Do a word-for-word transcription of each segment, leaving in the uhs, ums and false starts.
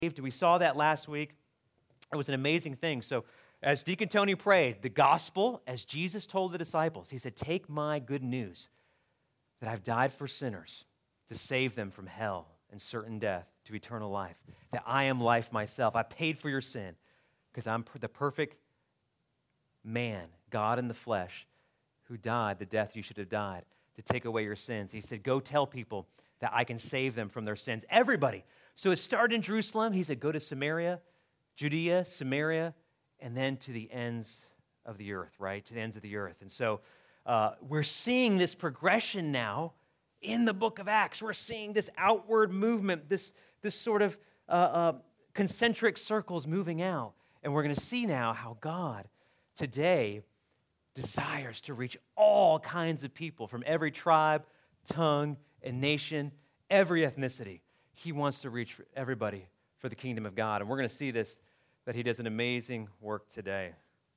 We saw that last week. It was an amazing thing. So as Deacon Tony prayed, the gospel, as Jesus told the disciples, he said, take my good news that I've died for sinners to save them from hell and certain death to eternal life, that I am life myself. I paid for your sin because I'm the perfect man, God in the flesh, who died the death you should have died to take away your sins. He said, go tell people that I can save them from their sins. Everybody. So it started in Jerusalem. He said, go to Samaria, Judea, Samaria, and then to the ends of the earth, right? To the ends of the earth. And so uh, we're seeing this progression now in the book of Acts. We're seeing this outward movement, this, this sort of uh, uh, concentric circles moving out. And we're going to see now how God today desires to reach all kinds of people from every tribe, tongue, and nation, every ethnicity. He wants to reach everybody for the kingdom of God. And we're going to see this, that he does an amazing work today.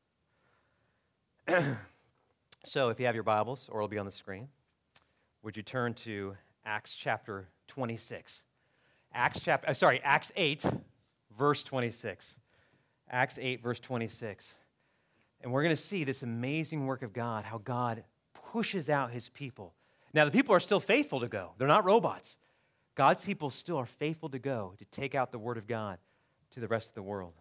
So if you have your Bibles, or it'll be on the screen, would you turn to Acts chapter twenty-six? Acts chapter, uh, sorry, Acts eight, verse twenty-six. Acts eight, verse twenty-six. And we're going to see this amazing work of God, how God pushes out his people. Now, the people are still faithful to go. They're not robots. God's people still are faithful to go to take out the word of God to the rest of the world.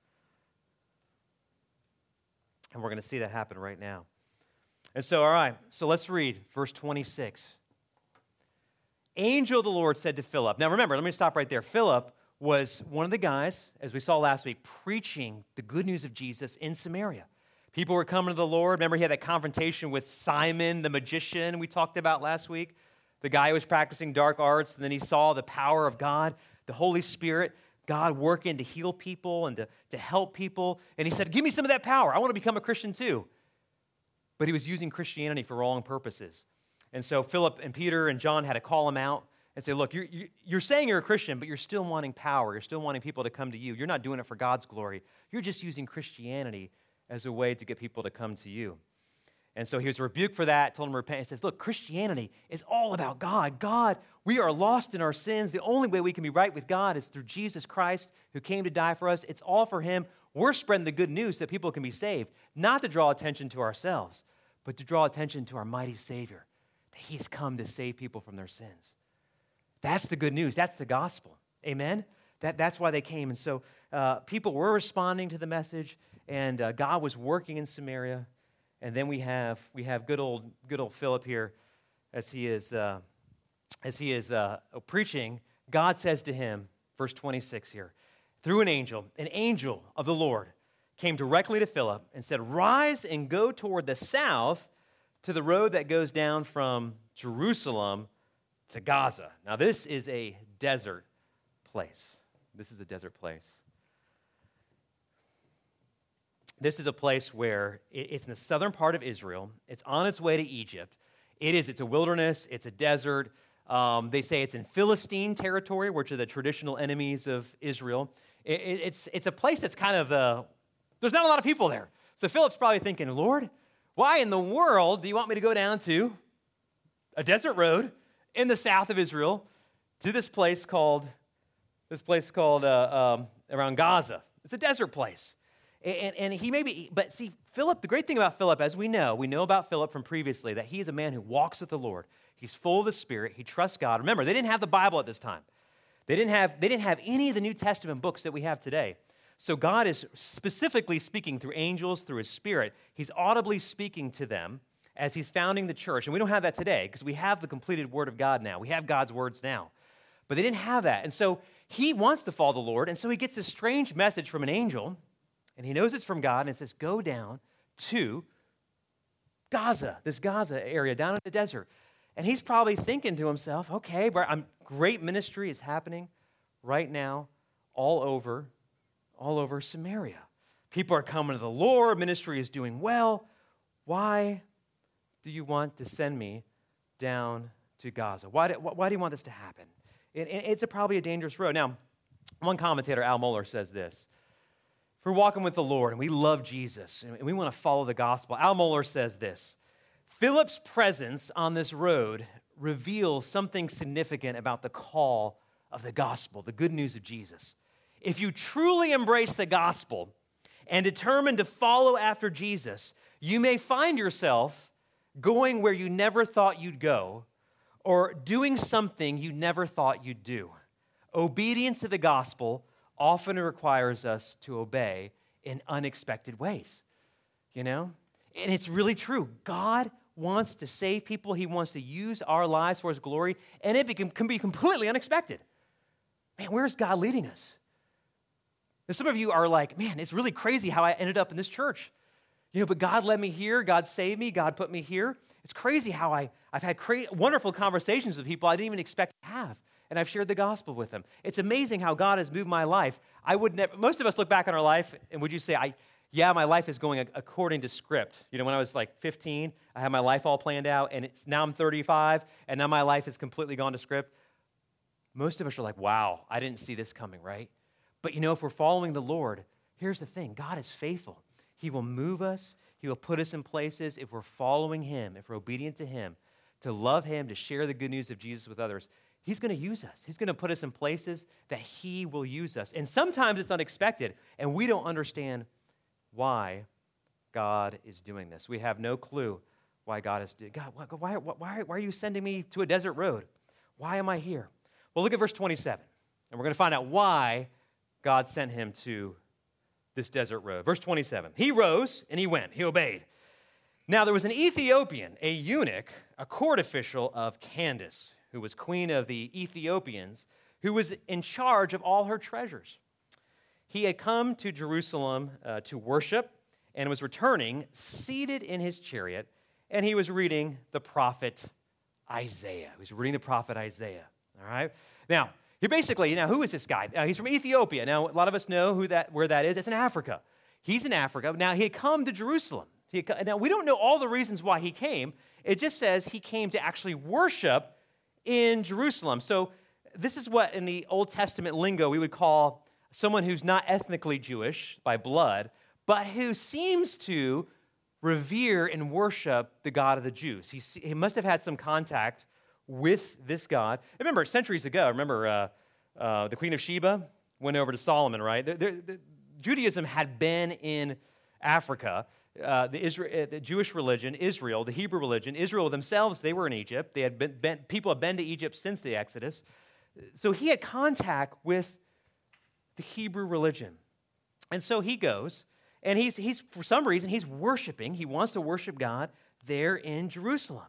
And we're going to see that happen right now. And so, all right, so let's read verse twenty-six. Angel of the Lord said to Philip. Now remember, let me stop right there. Philip was one of the guys, as we saw last week, preaching the good news of Jesus in Samaria. People were coming to the Lord. Remember, he had that confrontation with Simon, the magician we talked about last week, the guy who was practicing dark arts, and then he saw the power of God, the Holy Spirit, God working to heal people and to, to help people. And he said, give me some of that power. I want to become a Christian too. But he was using Christianity for wrong purposes. And so Philip and Peter and John had to call him out and say, look, you're, you're saying you're a Christian, but you're still wanting power. You're still wanting people to come to you. You're not doing it for God's glory. You're just using Christianity as a way to get people to come to you. And so he was rebuked for that, told him to repent. He says, look, Christianity is all about God. God, we are lost in our sins. The only way we can be right with God is through Jesus Christ, who came to die for us. It's all for him. We're spreading the good news so that people can be saved, not to draw attention to ourselves, but to draw attention to our mighty Savior, that he's come to save people from their sins. That's the good news. That's the gospel. Amen? That, that's why they came. And so uh, people were responding to the message, and uh, God was working in Samaria. And then we have we have good old good old Philip here, as he is uh, as he is uh, preaching. God says to him, verse twenty-six here, through an angel, an angel of the Lord came directly to Philip and said, "Rise and go toward the south to the road that goes down from Jerusalem to Gaza." Now this is a desert place. This is a desert place. This is a place where it's in the southern part of Israel. It's on its way to Egypt. It is, it's a wilderness, it's a desert. Um, they say it's in Philistine territory, which are the traditional enemies of Israel. It, it, it's, it's a place that's kind of, uh, there's not a lot of people there. So Philip's probably thinking, Lord, why in the world do you want me to go down to a desert road in the south of Israel to this place called, this place called uh, um, around Gaza? It's a desert place. And, and he may be, but see, Philip, the great thing about Philip, as we know, we know about Philip from previously, that he is a man who walks with the Lord. He's full of the Spirit. He trusts God. Remember, they didn't have the Bible at this time. They didn't have, they didn't have any of the New Testament books that we have today. So God is specifically speaking through angels, through his Spirit. He's audibly speaking to them as he's founding the church. And we don't have that today because we have the completed Word of God now. We have God's words now. But they didn't have that. And so he wants to follow the Lord. And so he gets a strange message from an angel. And he knows it's from God, and it says, go down to Gaza, this Gaza area, down in the desert. And he's probably thinking to himself, okay, I'm, great ministry is happening right now all over, all over Samaria. People are coming to the Lord. Ministry is doing well. Why do you want to send me down to Gaza? Why do, why do you want this to happen? It, it's a, probably a dangerous road. Now, one commentator, Al Mohler, says this. If we're walking with the Lord and we love Jesus and we want to follow the gospel, Al Mohler says this, Philip's presence on this road reveals something significant about the call of the gospel, the good news of Jesus. If you truly embrace the gospel and determine to follow after Jesus, you may find yourself going where you never thought you'd go or doing something you never thought you'd do. Obedience to the gospel often requires us to obey in unexpected ways, you know? And it's really true. God wants to save people. He wants to use our lives for his glory, and it can, can be completely unexpected. Man, where's God leading us? And some of you are like, man, it's really crazy how I ended up in this church. You know, but God led me here. God saved me. God put me here. It's crazy how I, I've had cra- wonderful conversations with people I didn't even expect to have, and I've shared the gospel with them. It's amazing how God has moved my life. I would never, most of us look back on our life, and would you say, I, yeah, my life is going according to script. You know, when I was like fifteen, I had my life all planned out, and it's, now I'm thirty-five, and now my life has completely gone to script. Most of us are like, wow, I didn't see this coming, right? But you know, if we're following the Lord, here's the thing. God is faithful. He will move us. He will put us in places if we're following him, if we're obedient to him, to love him, to share the good news of Jesus with others. He's going to use us. He's going to put us in places that he will use us. And sometimes it's unexpected, and we don't understand why God is doing this. We have no clue why God is doing God, why, why, why, why are you sending me to a desert road? Why am I here? Well, look at verse twenty-seven, and we're going to find out why God sent him to this desert road. Verse twenty-seven, he rose and he went, he obeyed. Now there was an Ethiopian, a eunuch, a court official of Candace, who was queen of the Ethiopians, who was in charge of all her treasures. He had come to Jerusalem uh, to worship and was returning, seated in his chariot, and he was reading the prophet Isaiah. He was reading the prophet Isaiah, all right? Now, he basically, now who is this guy? Uh, he's from Ethiopia. Now, a lot of us know who that, where that is. It's in Africa. He's in Africa. Now, he had come to Jerusalem. He had, now, we don't know all the reasons why he came. It just says he came to actually worship in Jerusalem. So this is what in the Old Testament lingo we would call someone who's not ethnically Jewish by blood, but who seems to revere and worship the God of the Jews. He, he must have had some contact with this God. Remember, centuries ago, remember uh, uh, the Queen of Sheba went over to Solomon, right? The, the, the, Judaism had been in Africa. Uh, the, Israel, the Jewish religion, Israel, the Hebrew religion, Israel themselves, they were in Egypt. They had been, been, people have been to Egypt since the Exodus. So he had contact with the Hebrew religion. And so he goes, and he's, he's for some reason, he's worshiping. He wants to worship God there in Jerusalem.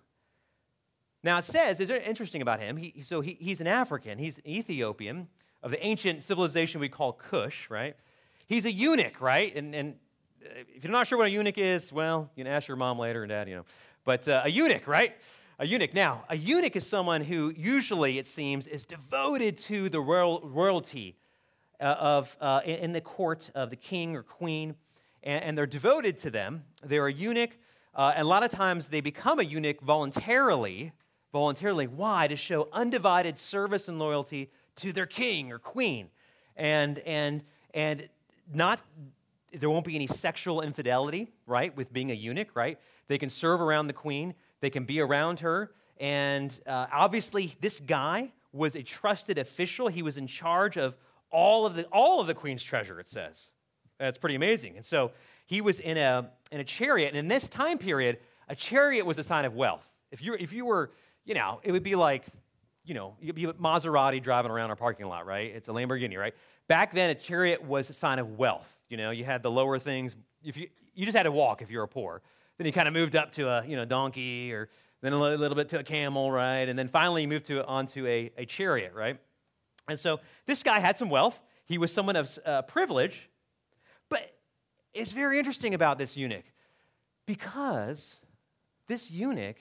Now it says, it's interesting about him, he, so he, he's an African, he's an Ethiopian of the ancient civilization we call Cush, right? He's a eunuch, right? And, and if you're not sure what a eunuch is, well, you can ask your mom later and dad, you know. But uh, a eunuch, right? A eunuch. Now, a eunuch is someone who usually, it seems, is devoted to the royal, royalty uh, of uh, in, in the court of the king or queen, and, and they're devoted to them. They're a eunuch, uh, and a lot of times they become a eunuch voluntarily. Voluntarily. Why? To show undivided service and loyalty to their king or queen. And and and not there won't be any sexual infidelity, right, with being a eunuch, right? They can serve around the queen. They can be around her. And uh, obviously, this guy was a trusted official. He was in charge of all of the all of the queen's treasure, it says. That's pretty amazing. And so he was in a in a chariot. And in this time period, a chariot was a sign of wealth. If you if you were You know, it would be like, you know, you'd be a Maserati driving around our parking lot, right? It's a Lamborghini, right? Back then, a chariot was a sign of wealth. You know, you had the lower things. If you you just had to walk if you were poor. Then you kind of moved up to a, you know, donkey, or then a little, little bit to a camel, right? And then finally you moved to onto a, a chariot, right? And so this guy had some wealth. He was someone of uh, privilege. But it's very interesting about this eunuch, because this eunuch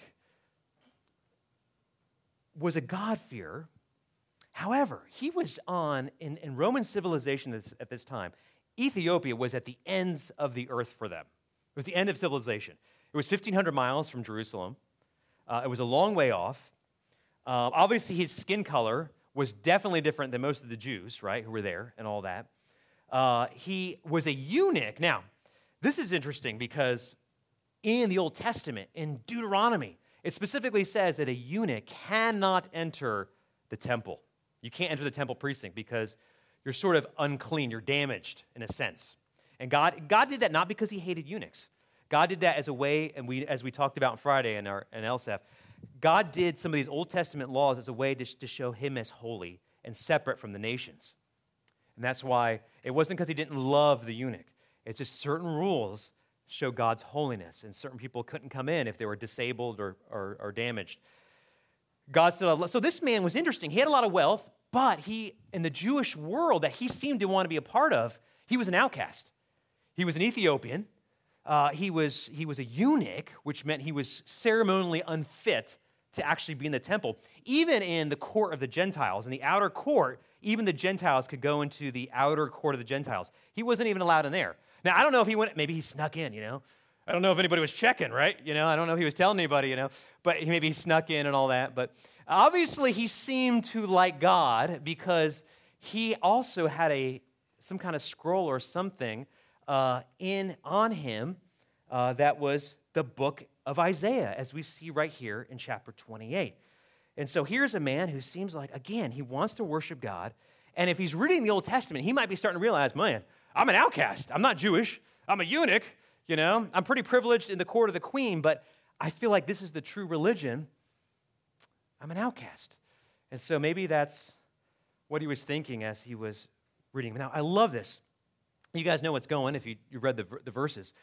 was a God-fearer. However, he was on, in, in Roman civilization at this, at this time, Ethiopia was at the ends of the earth for them. It was the end of civilization. It was fifteen hundred miles from Jerusalem. Uh, it was a long way off. Uh, obviously, his skin color was definitely different than most of the Jews, right, who were there and all that. Uh, he was a eunuch. Now, this is interesting because in the Old Testament, in Deuteronomy, it specifically says that a eunuch cannot enter the temple. You can't enter the temple precinct because you're sort of unclean, you're damaged in a sense. And God, God did that not because he hated eunuchs. God did that as a way, and we, as we talked about on Friday in our in L S F, God did some of these Old Testament laws as a way to, to show him as holy and separate from the nations. And that's why it wasn't because he didn't love the eunuch. It's just certain rules show God's holiness, and certain people couldn't come in if they were disabled or, or, or damaged. God still, so this man was interesting. He had a lot of wealth, but he, in the Jewish world that he seemed to want to be a part of, he was an outcast. He was an Ethiopian. Uh, he was he was a eunuch, which meant he was ceremonially unfit to actually be in the temple. Even in the court of the Gentiles, in the outer court, even the Gentiles could go into the outer court of the Gentiles. He wasn't even allowed in there. Now, I don't know if he went, maybe he snuck in, you know. I don't know if anybody was checking, right? You know, I don't know if he was telling anybody, you know, but he maybe he snuck in and all that. But obviously he seemed to like God because he also had a some kind of scroll or something uh, in on him uh, that was the book of Isaiah, as we see right here in chapter twenty-eight. And so here's a man who seems like, again, he wants to worship God. And if he's reading the Old Testament, he might be starting to realize, man, I'm an outcast. I'm not Jewish. I'm a eunuch. You know, I'm pretty privileged in the court of the queen, but I feel like this is the true religion. I'm an outcast. And so maybe that's what he was thinking as he was reading. Now, I love this. You guys know what's going if you, you read the, the verses.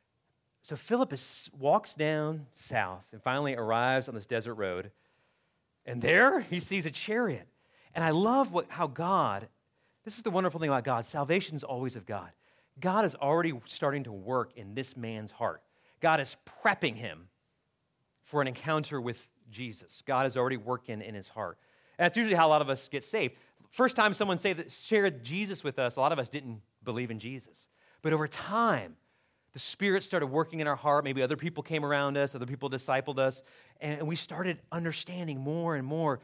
So Philip is, walks down south and finally arrives on this desert road. And there he sees a chariot. And I love what, how God, this is the wonderful thing about God. Salvation is always of God. God is already starting to work in this man's heart. God is prepping him for an encounter with Jesus. God is already working in his heart. And that's usually how a lot of us get saved. First time someone saved, shared Jesus with us, a lot of us didn't believe in Jesus. But over time, the Spirit started working in our heart. Maybe other people came around us, other people discipled us, and we started understanding more and more.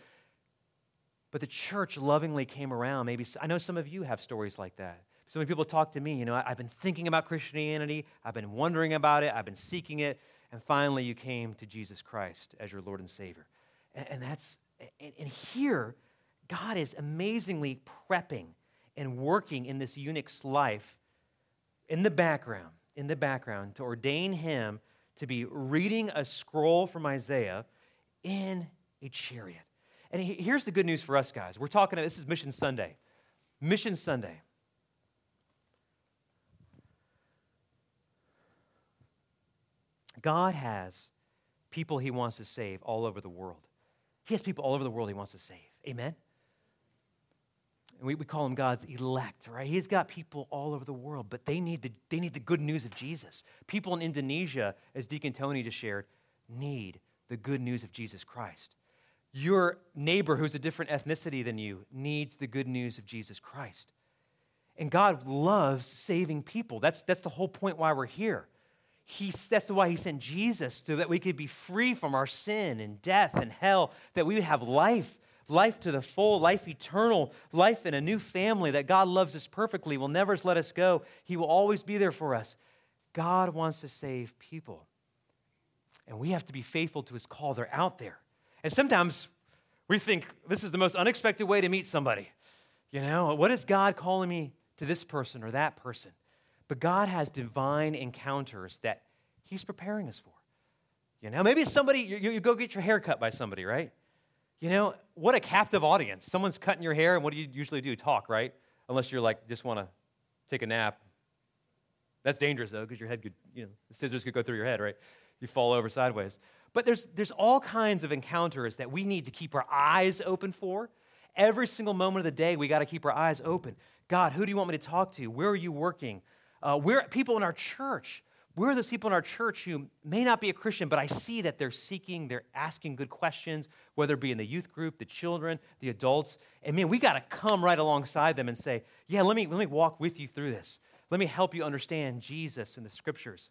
But the church lovingly came around. Maybe I know some of you have stories like that. So many people talk to me, you know, I've been thinking about Christianity, I've been wondering about it, I've been seeking it, and finally you came to Jesus Christ as your Lord and Savior. And, and that's, and, and here, God is amazingly prepping and working in this eunuch's life in the background, in the background, to ordain him to be reading a scroll from Isaiah in a chariot. And he, here's the good news for us guys. We're talking, this is Mission Sunday. Mission Sunday. God has people he wants to save all over the world. He has people all over the world he wants to save. Amen? And we, we call them God's elect, right? He's got people all over the world, but they need the, they need the good news of Jesus. People in Indonesia, as Deacon Tony just shared, need the good news of Jesus Christ. Your neighbor who's a different ethnicity than you needs the good news of Jesus Christ. And God loves saving people. That's, that's the whole point why we're here. He, that's why he sent Jesus, so that we could be free from our sin and death and hell, that we would have life, life to the full, life eternal, life in a new family, that God loves us perfectly, will never let us go. He will always be there for us. God wants to save people. And we have to be faithful to his call. They're out there. And sometimes we think this is the most unexpected way to meet somebody. You know, what is God calling me to this person or that person? But God has divine encounters that he's preparing us for. You know, maybe it's somebody, you, you go get your hair cut by somebody, right? You know, what a captive audience. Someone's cutting your hair, and what do you usually do? Talk, right? Unless you're like, just want to take a nap. That's dangerous, though, because your head could, you know, the scissors could go through your head, right? You fall over sideways. But there's, there's all kinds of encounters that we need to keep our eyes open for. Every single moment of the day, we got to keep our eyes open. God, who do you want me to talk to? Where are you working? Uh, we're people in our church. We're those people in our church who may not be a Christian, but I see that they're seeking, they're asking good questions, whether it be in the youth group, the children, the adults. And man, we got to come right alongside them and say, yeah, let me, let me walk with you through this. Let me help you understand Jesus and the scriptures.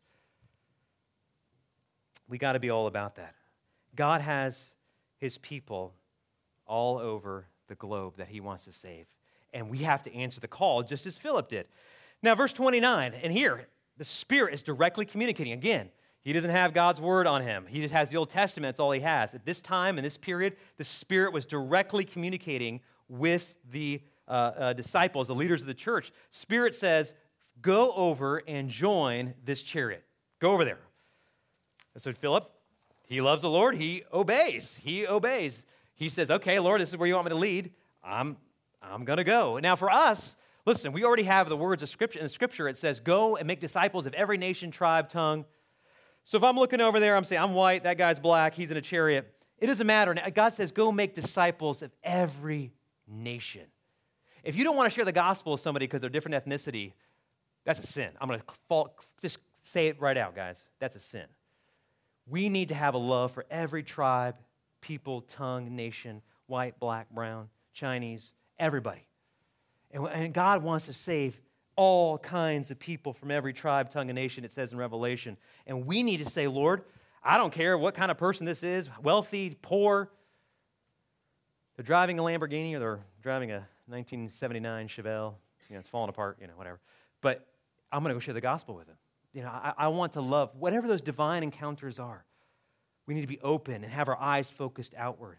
We got to be all about that. God has his people all over the globe that he wants to save. And we have to answer the call just as Philip did. Now, verse twenty-nine, and here, the Spirit is directly communicating. Again, he doesn't have God's word on him. He just has the Old Testament. That's all he has. At this time, in this period, the Spirit was directly communicating with the uh, uh, disciples, the leaders of the church, Spirit says, go over and join this chariot. Go over there. And so Philip, he loves the Lord. He obeys. He obeys. He says, okay, Lord, this is where you want me to lead. I'm, I'm going to go. Now for us, listen, we already have the words of Scripture. In the Scripture, it says, go and make disciples of every nation, tribe, tongue. So if I'm looking over there, I'm saying, I'm white, that guy's black, he's in a chariot. It doesn't matter. God says, go make disciples of every nation. If you don't want to share the gospel with somebody because they're different ethnicity, that's a sin. I'm going to just say it right out, guys. That's a sin. We need to have a love for every tribe, people, tongue, nation, white, black, brown, Chinese, everybody. And, and God wants to save all kinds of people from every tribe, tongue, and nation, it says in Revelation. And we need to say, Lord, I don't care what kind of person this is, wealthy, poor. They're driving a Lamborghini or they're driving a nineteen seventy-nine Chevelle. You know, it's falling apart, you know, whatever. But I'm going to go share the gospel with them. You know, I, I want to love whatever those divine encounters are. We need to be open and have our eyes focused outward.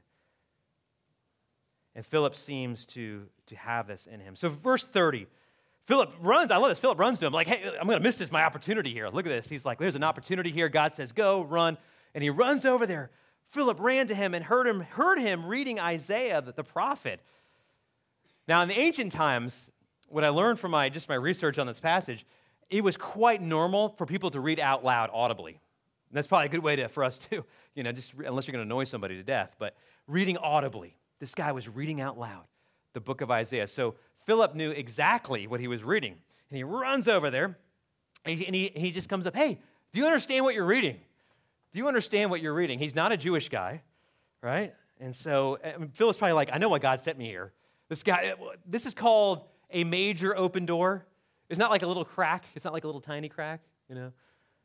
And Philip seems to, to have this in him. So verse thirty, Philip runs. I love this. Philip runs to him like, hey, I'm going to miss this, my opportunity here. Look at this. He's like, there's an opportunity here. God says, go, run. And he runs over there. Philip ran to him and heard him, heard him reading Isaiah, the, the prophet. Now, in the ancient times, what I learned from my just my research on this passage, it was quite normal for people to read out loud audibly. And that's probably a good way to, for us too, you know, just unless you're going to annoy somebody to death, but reading audibly. This guy was reading out loud the book of Isaiah. So Philip knew exactly what he was reading. And he runs over there, and he, and he, he just comes up, hey, do you understand what you're reading? Do you understand what you're reading? He's not a Jewish guy, right? And so I mean, Philip's probably like, I know why God sent me here. This guy, this is called a major open door. It's not like a little crack. It's not like a little tiny crack, you know.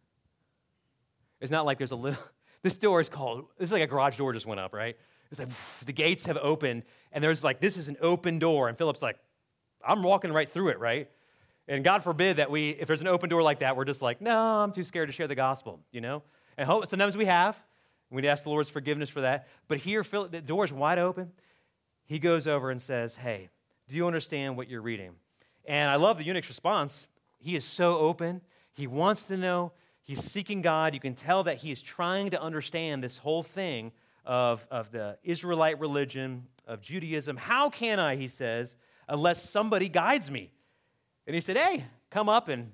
It's not like there's a little, this door is called, this is like a garage door just went up, right? It's like the gates have opened, and there's like, this is an open door. And Philip's like, I'm walking right through it, right? And God forbid that we, if there's an open door like that, we're just like, no, I'm too scared to share the gospel, you know? And hope, sometimes we have. We'd ask the Lord's forgiveness for that. But here, Philip, the door's wide open. He goes over and says, hey, do you understand what you're reading? And I love the eunuch's response. He is so open. He wants to know. He's seeking God. You can tell that he is trying to understand this whole thing of, of the Israelite religion, of Judaism. How can I, he says, unless somebody guides me? And he said, hey, come up and,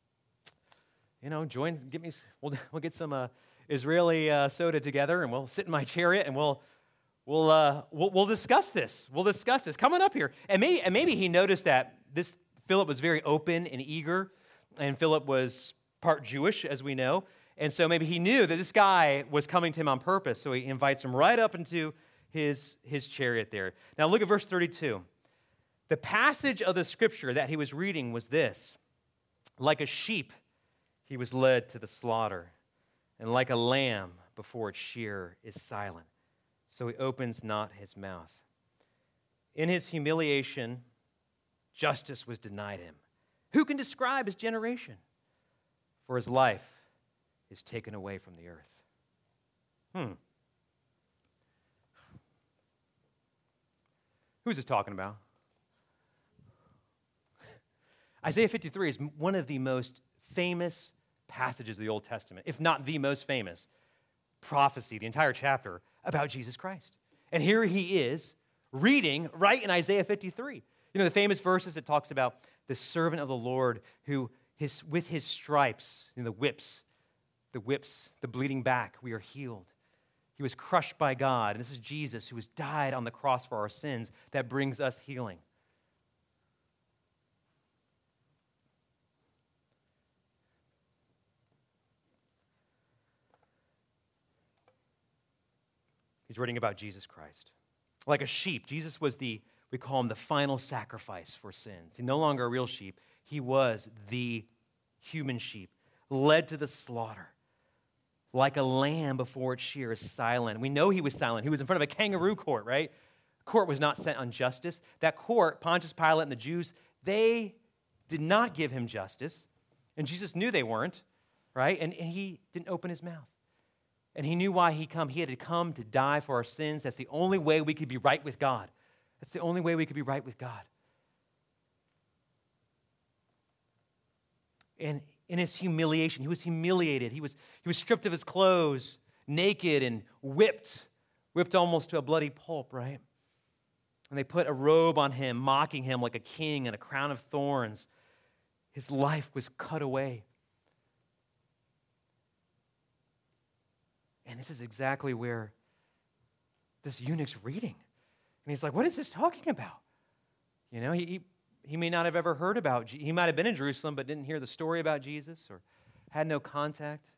you know, join, get me, we'll, we'll get some uh, Israeli uh, soda together, and we'll sit in my chariot, and we'll, we'll, uh, we'll, we'll discuss this. We'll discuss this. Come on up here. And maybe, and maybe he noticed that this Philip was very open and eager, and Philip was part Jewish, as we know. And so maybe he knew that this guy was coming to him on purpose, so he invites him right up into his, his chariot there. Now look at verse thirty-two. The passage of the scripture that he was reading was this: like a sheep, he was led to the slaughter, and like a lamb before its shearer is silent, so he opens not his mouth. In his humiliation, justice was denied him. Who can describe his generation? For his life is taken away from the earth. Hmm. Who's this talking about? Isaiah fifty-three is one of the most famous passages of the Old Testament, if not the most famous prophecy, the entire chapter, about Jesus Christ. And here he is reading right in Isaiah fifty-three. You know, the famous verses that talks about the servant of the Lord who, his, with his stripes, you know, the whips, the whips, the bleeding back, we are healed. He was crushed by God. And this is Jesus who has died on the cross for our sins that brings us healing. He's reading about Jesus Christ. Like a sheep, Jesus was the, we call him the final sacrifice for sins. He's no longer a real sheep. He was the human sheep, led to the slaughter. Like a lamb before its shearer is silent. We know he was silent. He was in front of a kangaroo court, right? Court was not sent on justice. That court, Pontius Pilate and the Jews, they did not give him justice. And Jesus knew they weren't, right? And, and he didn't open his mouth. And he knew why he come. He had to come to die for our sins. That's the only way we could be right with God. That's the only way we could be right with God. And in his humiliation, he was humiliated. He was, he was stripped of his clothes, naked and whipped, whipped almost to a bloody pulp, right? And they put a robe on him, mocking him like a king, and a crown of thorns. His life was cut away. And this is exactly where this eunuch's reading. And he's like, what is this talking about? You know, he, he may not have ever heard about, he might have been in Jerusalem, but didn't hear the story about Jesus or had no contact.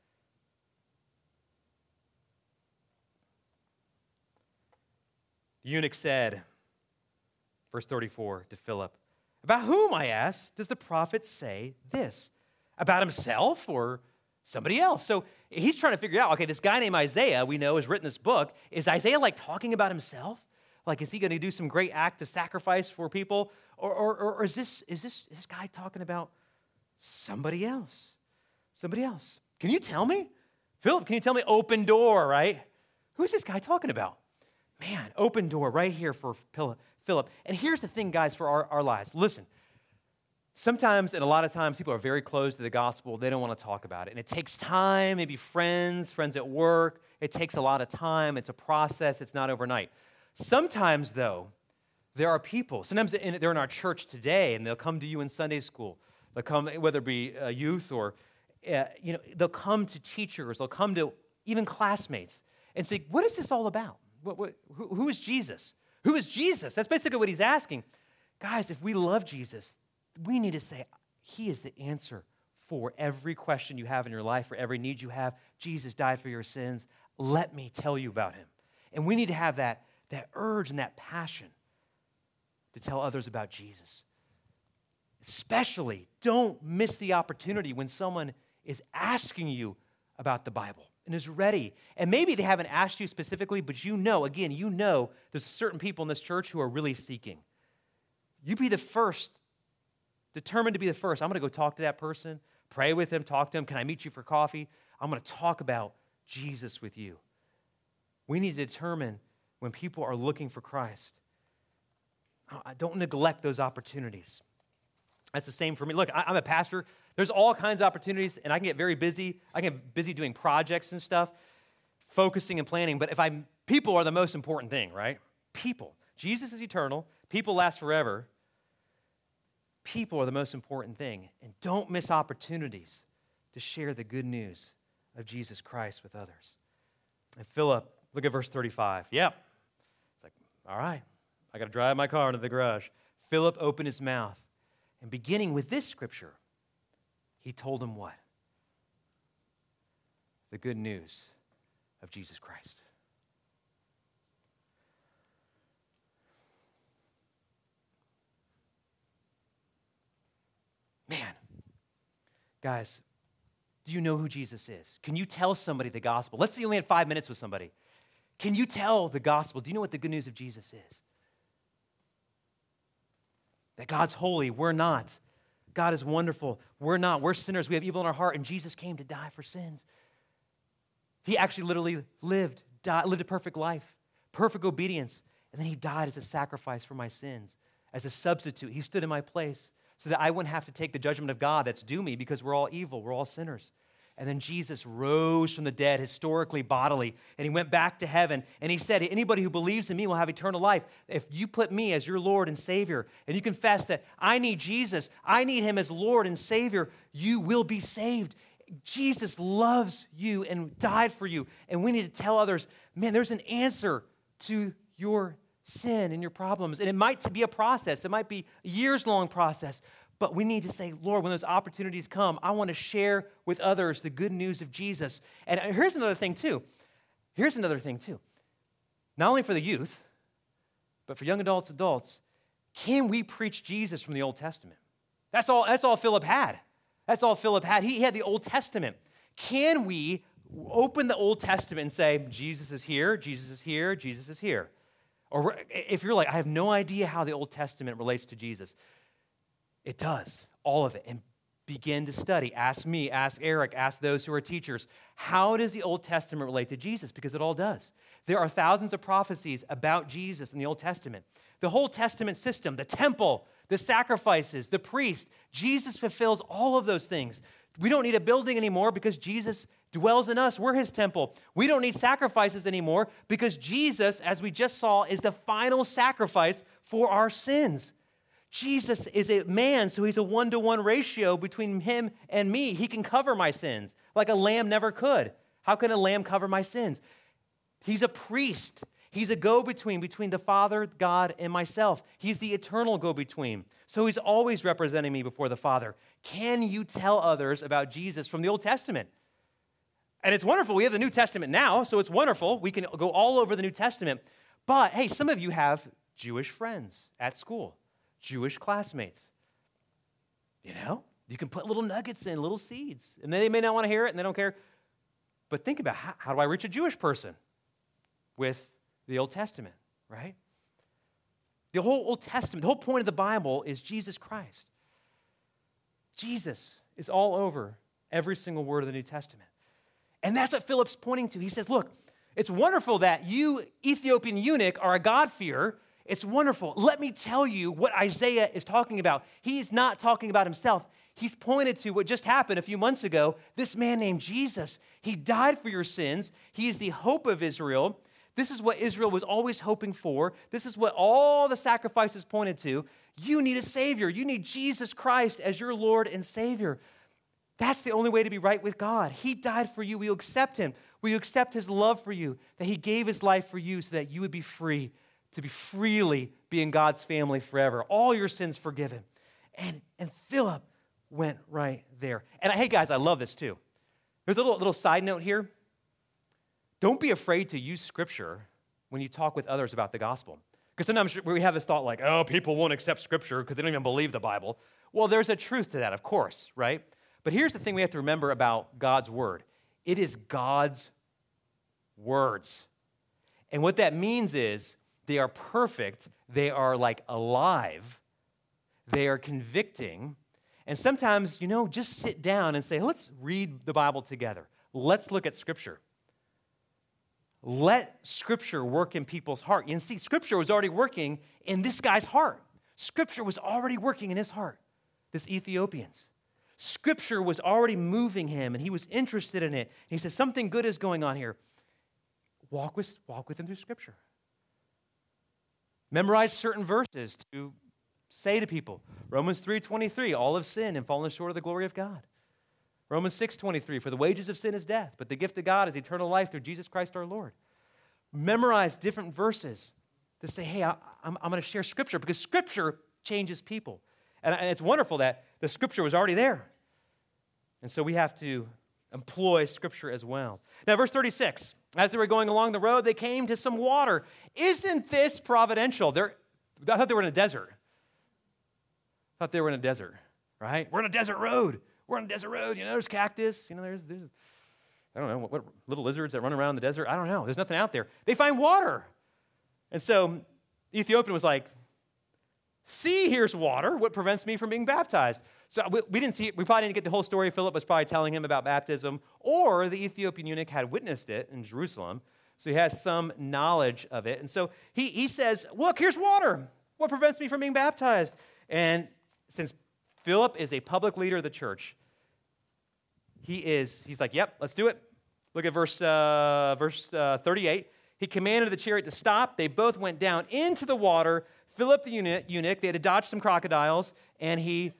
The eunuch said, verse thirty-four to Philip, about whom, I asked, does the prophet say this? About himself or somebody else? So he's trying to figure out, okay, this guy named Isaiah, we know, has written this book. Is Isaiah like talking about himself? Like, is he going to do some great act of sacrifice for people? Or, or, or is, this, is, this, is this guy talking about somebody else? Somebody else. Can you tell me? Philip, can you tell me? Open door, right? Who's this guy talking about? Man, open door right here for Philip. And here's the thing, guys, for our, our lives. Listen, sometimes and a lot of times people are very close to the gospel. They don't want to talk about it. And it takes time, maybe friends, friends at work. It takes a lot of time. It's a process. It's not overnight. Sometimes, though, there are people, sometimes in, they're in our church today, and they'll come to you in Sunday school. They'll come, whether it be uh, youth or, uh, you know, they'll come to teachers. They'll come to even classmates and say, what is this all about? What, what, who, who is Jesus? Who is Jesus? That's basically what he's asking. Guys, if we love Jesus, we need to say, he is the answer for every question you have in your life, for every need you have. Jesus died for your sins. Let me tell you about him. And we need to have that, that urge and that passion to tell others about Jesus. Especially, don't miss the opportunity when someone is asking you about the Bible and is ready. And maybe they haven't asked you specifically, but you know, again, you know there's certain people in this church who are really seeking. You be the first, determined to be the first. I'm going to go talk to that person, pray with them, talk to them. Can I meet you for coffee? I'm going to talk about Jesus with you. We need to determine when people are looking for Christ. Don't neglect those opportunities. That's the same for me. Look, I'm a pastor. There's all kinds of opportunities, and I can get very busy. I can get busy doing projects and stuff, focusing and planning. But if I'm, people are the most important thing, right? People. Jesus is eternal. People last forever. People are the most important thing. And don't miss opportunities to share the good news of Jesus Christ with others. And Philip, look at verse thirty-five. Yep. It's like, all right, I got to drive my car into the garage. Philip opened his mouth. And beginning with this scripture, he told him what? The good news of Jesus Christ. Man, guys, do you know who Jesus is? Can you tell somebody the gospel? Let's say you only had five minutes with somebody. Can you tell the gospel? Do you know what the good news of Jesus is? That God's holy, we're not. God is wonderful, we're not. We're sinners, we have evil in our heart, and Jesus came to die for sins. He actually literally lived, died, lived a perfect life, perfect obedience, and then he died as a sacrifice for my sins, as a substitute. He stood in my place so that I wouldn't have to take the judgment of God that's due me because we're all evil, we're all sinners. And then Jesus rose from the dead, historically, bodily, and he went back to heaven. And he said, anybody who believes in me will have eternal life. If you put me as your Lord and Savior, and you confess that I need Jesus, I need him as Lord and Savior, you will be saved. Jesus loves you and died for you. And we need to tell others, man, there's an answer to your sin and your problems. And it might be a process. It might be a years-long process. But we need to say, Lord, when those opportunities come, I want to share with others the good news of Jesus. And here's another thing, too. Here's another thing, too. Not only for the youth, but for young adults, adults, can we preach Jesus from the Old Testament? That's all, that's all Philip had. That's all Philip had. He had the Old Testament. Can we open the Old Testament and say, Jesus is here, Jesus is here, Jesus is here? Or if you're like, I have no idea how the Old Testament relates to Jesus, it does, all of it, and begin to study. Ask me, ask Eric, ask those who are teachers. How does the Old Testament relate to Jesus? Because it all does. There are thousands of prophecies about Jesus in the Old Testament. The whole Testament system, the temple, the sacrifices, the priest. Jesus fulfills all of those things. We don't need a building anymore because Jesus dwells in us. We're his temple. We don't need sacrifices anymore because Jesus, as we just saw, is the final sacrifice for our sins. Jesus is a man, so he's a one-to-one ratio between him and me. He can cover my sins like a lamb never could. How can a lamb cover my sins? He's a priest. He's a go-between between the Father, God, and myself. He's the eternal go-between. So he's always representing me before the Father. Can you tell others about Jesus from the Old Testament? And it's wonderful. We have the New Testament now, so it's wonderful. We can go all over the New Testament. But, hey, some of you have Jewish friends at school, Jewish classmates. You know, you can put little nuggets in, little seeds. And they may not want to hear it, and they don't care. But think about, how, how do I reach a Jewish person with the Old Testament, right? The whole Old Testament, the whole point of the Bible is Jesus Christ. Jesus is all over every single word of the New Testament. And that's what Philip's pointing to. He says, look, it's wonderful that you, Ethiopian eunuch, are a God-fearer. It's wonderful. Let me tell you what Isaiah is talking about. He's not talking about himself. He's pointed to what just happened a few months ago. This man named Jesus, he died for your sins. He is the hope of Israel. This is what Israel was always hoping for. This is what all the sacrifices pointed to. You need a Savior. You need Jesus Christ as your Lord and Savior. That's the only way to be right with God. He died for you. Will you accept him? Will you accept his love for you, that he gave his life for you so that you would be free, to be freely be in God's family forever, all your sins forgiven? And, and Philip went right there. And hey, guys, I love this too. There's a little, little side note here. Don't be afraid to use Scripture when you talk with others about the gospel. Because sometimes we have this thought like, oh, people won't accept Scripture because they don't even believe the Bible. Well, there's a truth to that, of course, right? But here's the thing we have to remember about God's word. It is God's words. And what that means is they are perfect. They are like alive. They are convicting. And sometimes, you know, just sit down and say, let's read the Bible together. Let's look at Scripture. Let Scripture work in people's heart. You see, Scripture was already working in this guy's heart. Scripture was already working in his heart, this Ethiopian's. Scripture was already moving him, and he was interested in it. He says, something good is going on here. Walk with, walk with him through Scripture. Memorize certain verses to say to people. Romans three twenty-three, all have sinned and fallen short of the glory of God. Romans six twenty-three, for the wages of sin is death, but the gift of God is eternal life through Jesus Christ our Lord. Memorize different verses to say, hey, I, I'm, I'm going to share Scripture, because Scripture changes people. And it's wonderful that the Scripture was already there. And so we have to employ Scripture as well. Now, verse thirty-six, as they were going along the road, they came to some water. Isn't this providential? They're, I thought they were in a desert. I thought they were in a desert, right? We're in a desert road. We're on a desert road. You know, there's cactus. You know, there's, there's I don't know, what, what little lizards that run around the desert. I don't know. There's nothing out there. They find water. And so the Ethiopian was like, see, here's water. What prevents me from being baptized? So we, we didn't see, we probably didn't get the whole story. Philip was probably telling him about baptism, or the Ethiopian eunuch had witnessed it in Jerusalem, so he has some knowledge of it. And so he, he says, look, here's water. What prevents me from being baptized? And since Philip is a public leader of the church, he is, he's like, yep, let's do it. Look at verse, uh, verse uh, thirty-eight. He commanded the chariot to stop. They both went down into the water. Philip the eunuch, they had to dodge some crocodiles, and he,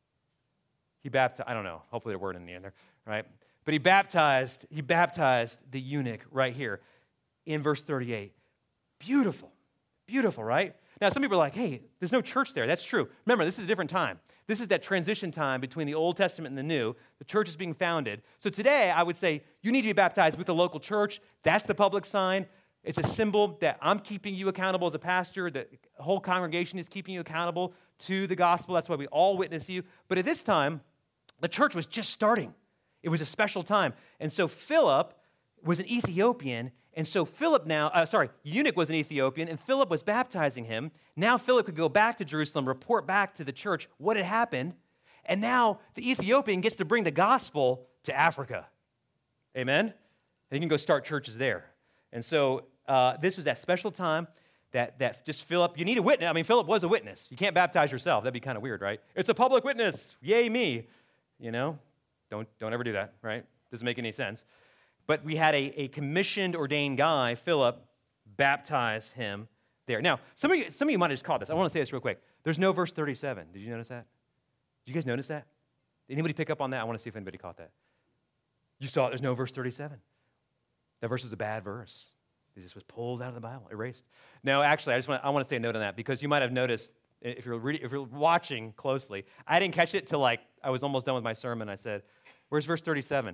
he baptized, I don't know, hopefully a word in the end there, right? But he baptized, he baptized the eunuch right here in verse thirty-eight. Beautiful, beautiful, right? Now, some people are like, hey, there's no church there. That's true. Remember, this is a different time. This is that transition time between the Old Testament and the New. The church is being founded. So today, I would say, you need to be baptized with the local church. That's the public sign. It's a symbol that I'm keeping you accountable as a pastor. The whole congregation is keeping you accountable to the gospel. That's why we all witness you. But at this time, the church was just starting. It was a special time. And so Philip was an Ethiopian, and so Philip now, uh, sorry, eunuch was an Ethiopian, and Philip was baptizing him. Now Philip could go back to Jerusalem, report back to the church what had happened, and now the Ethiopian gets to bring the gospel to Africa. Amen? And he can go start churches there. And so uh, this was that special time. that, that just Philip, you need a witness. I mean, Philip was a witness. You can't baptize yourself. That'd be kind of weird, right? It's a public witness. Yay, me. You know, don't, don't ever do that, right? Doesn't make any sense. But we had a, a commissioned, ordained guy, Philip, baptize him there. Now, some of you, some of you might have just caught this. I want to say this real quick. There's no verse thirty-seven. Did you notice that? Did you guys notice that? Did anybody pick up on that? I want to see if anybody caught that. You saw it. There's no verse thirty-seven. That verse was a bad verse. It just was pulled out of the Bible, erased. No, actually, I just want, I want to say a note on that because you might have noticed, if you're, reading, if you're watching closely, I didn't catch it till like I was almost done with my sermon. I said, where's verse thirty-seven?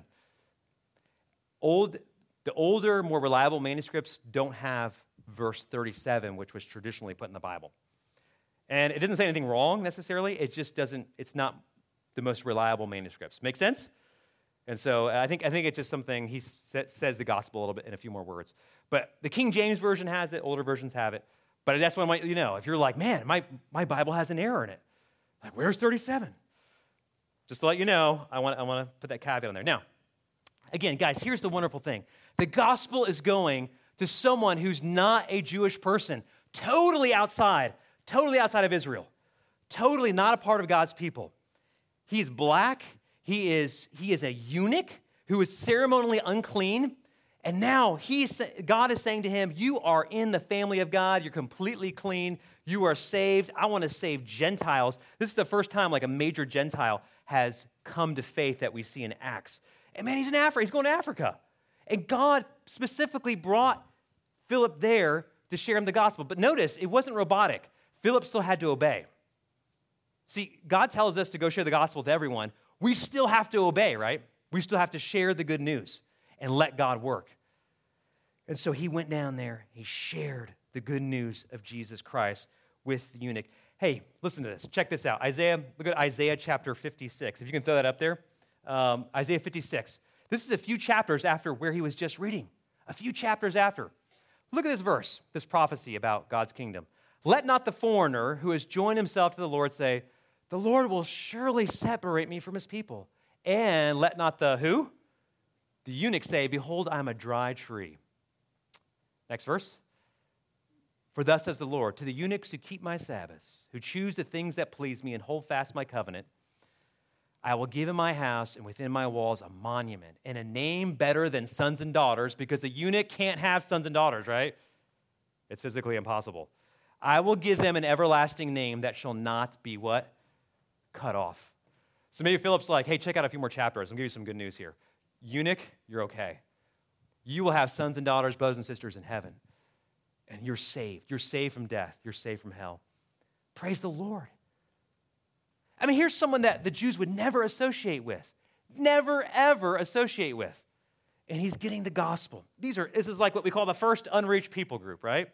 Old, the older, more reliable manuscripts don't have verse thirty-seven, which was traditionally put in the Bible. And it doesn't say anything wrong necessarily. It just doesn't, it's not the most reliable manuscripts. Make sense? And so I think I think it's just something, he sa- says the gospel a little bit in a few more words. But the King James Version has it, older versions have it. But that's what I want you to know. If you're like, man, my, my Bible has an error in it. Like, where's thirty-seven? Just to let you know, I want, I want to put that caveat on there. Now, again, guys, here's the wonderful thing. The gospel is going to someone who's not a Jewish person, totally outside, totally outside of Israel, totally not a part of God's people. He's black. He is, he is a eunuch who is ceremonially unclean. And now he's, God is saying to him, you are in the family of God. You're completely clean. You are saved. I want to save Gentiles. This is the first time like a major Gentile has come to faith that we see in Acts. And man, he's in Africa. He's going to Africa. And God specifically brought Philip there to share him the gospel. But notice, it wasn't robotic. Philip still had to obey. See, God tells us to go share the gospel to everyone. We still have to obey, right? We still have to share the good news and let God work. And so he went down there. He shared the good news of Jesus Christ with the eunuch. Hey, listen to this. Check this out. Isaiah, look at Isaiah chapter fifty-six. If you can throw that up there. Um, Isaiah fifty-six. This is a few chapters after where he was just reading. A few chapters after. Look at this verse, this prophecy about God's kingdom. Let not the foreigner who has joined himself to the Lord say, the Lord will surely separate me from his people. And let not the who? The eunuch say, behold, I am a dry tree. Next verse. For thus says the Lord, to the eunuchs who keep my Sabbaths, who choose the things that please me and hold fast my covenant, I will give in my house and within my walls a monument and a name better than sons and daughters, because a eunuch can't have sons and daughters, right? It's physically impossible. I will give them an everlasting name that shall not be what? Cut off. So maybe Philip's like, hey, check out a few more chapters. I'll give you some good news here. Eunuch, you're okay. You will have sons and daughters, brothers and sisters in heaven. And you're saved. You're saved from death. You're saved from hell. Praise the Lord. I mean, here's someone that the Jews would never associate with. Never, ever associate with. And he's getting the gospel. These are, this is like what we call the first unreached people group, right?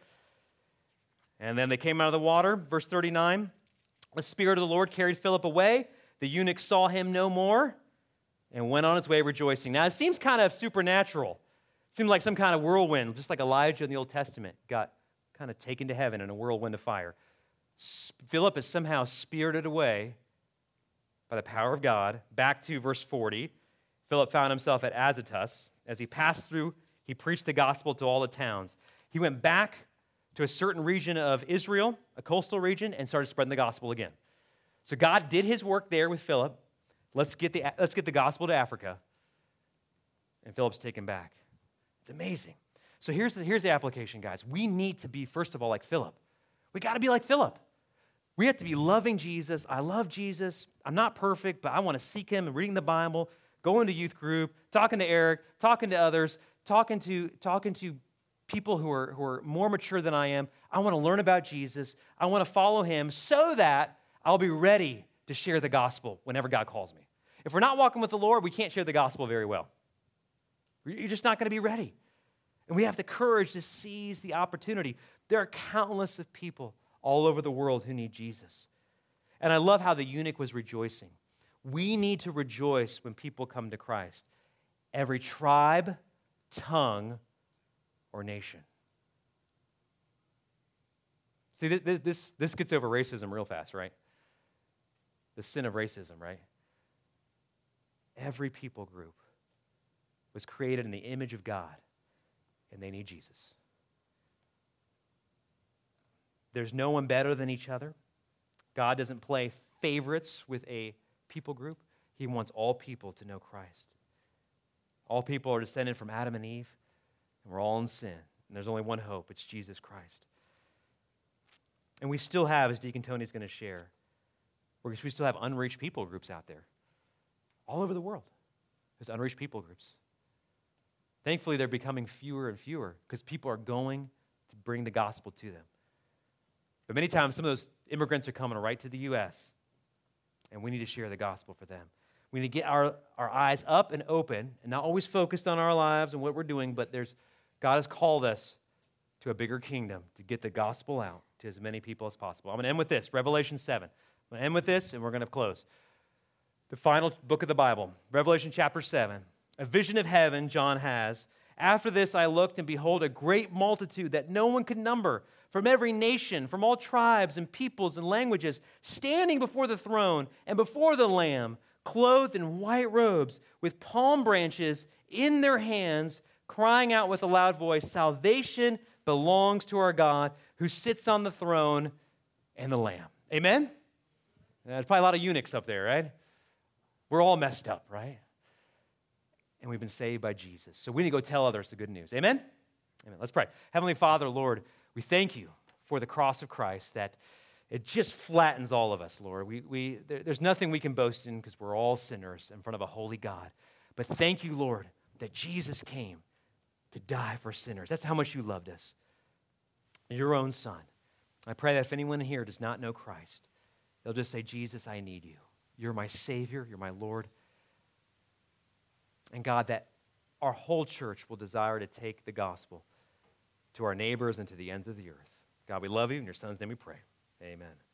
And then they came out of the water, verse thirty-nine. The Spirit of the Lord carried Philip away. The eunuch saw him no more and went on his way rejoicing. Now, it seems kind of supernatural. It seems like some kind of whirlwind, just like Elijah in the Old Testament got kind of taken to heaven in a whirlwind of fire. Philip is somehow spirited away by the power of God. Back to verse forty. Philip found himself at Azotus. As he passed through, he preached the gospel to all the towns. He went back to a certain region of Israel, a coastal region, and started spreading the gospel again. So God did his work there with Philip. Let's get the, let's get the gospel to Africa. And Philip's taken back. It's amazing. So here's the, here's the application, guys. We need to be, first of all, like Philip. We got to be like Philip. We have to be loving Jesus. I love Jesus. I'm not perfect, but I want to seek him and reading the Bible, going to youth group, talking to Eric, talking to others, talking to, talking to people who are, who are more mature than I am. I want to learn about Jesus. I want to follow him so that I'll be ready to share the gospel whenever God calls me. If we're not walking with the Lord, we can't share the gospel very well. You're just not going to be ready. And we have the courage to seize the opportunity. There are countless of people all over the world who need Jesus. And I love how the eunuch was rejoicing. We need to rejoice when people come to Christ. Every tribe, tongue, or nation. See, this, this, this gets over racism real fast, right? The sin of racism, right? Every people group was created in the image of God, and they need Jesus. There's no one better than each other. God doesn't play favorites with a people group. He wants all people to know Christ. All people are descended from Adam and Eve, and we're all in sin. And there's only one hope. It's Jesus Christ. And we still have, as Deacon Tony is going to share, we still have unreached people groups out there. All over the world, there's unreached people groups. Thankfully, they're becoming fewer and fewer because people are going to bring the gospel to them. But many times, some of those immigrants are coming right to the U S, and we need to share the gospel for them. We need to get our, our eyes up and open and not always focused on our lives and what we're doing, but there's God has called us to a bigger kingdom to get the gospel out to as many people as possible. I'm going to end with this, Revelation seven. I'm going to end with this, and we're going to close. The final book of the Bible, Revelation chapter seven. A vision of heaven John has. After this I looked, and behold, a great multitude that no one could number, from every nation, from all tribes and peoples and languages, standing before the throne and before the Lamb, clothed in white robes, with palm branches in their hands, crying out with a loud voice, salvation belongs to our God, who sits on the throne and the Lamb. Amen? There's probably a lot of eunuchs up there, right? We're all messed up, right? And we've been saved by Jesus. So we need to go tell others the good news. Amen? Amen. Let's pray. Heavenly Father, Lord, we thank you for the cross of Christ, that it just flattens all of us, Lord. We, we, there, there's nothing we can boast in because we're all sinners in front of a holy God. But thank you, Lord, that Jesus came to die for sinners. That's how much you loved us. Your own Son. I pray that if anyone here does not know Christ, they'll just say, Jesus, I need you. You're my Savior. You're my Lord. And God, that our whole church will desire to take the gospel to our neighbors and to the ends of the earth. God, we love you. In your Son's name we pray. Amen.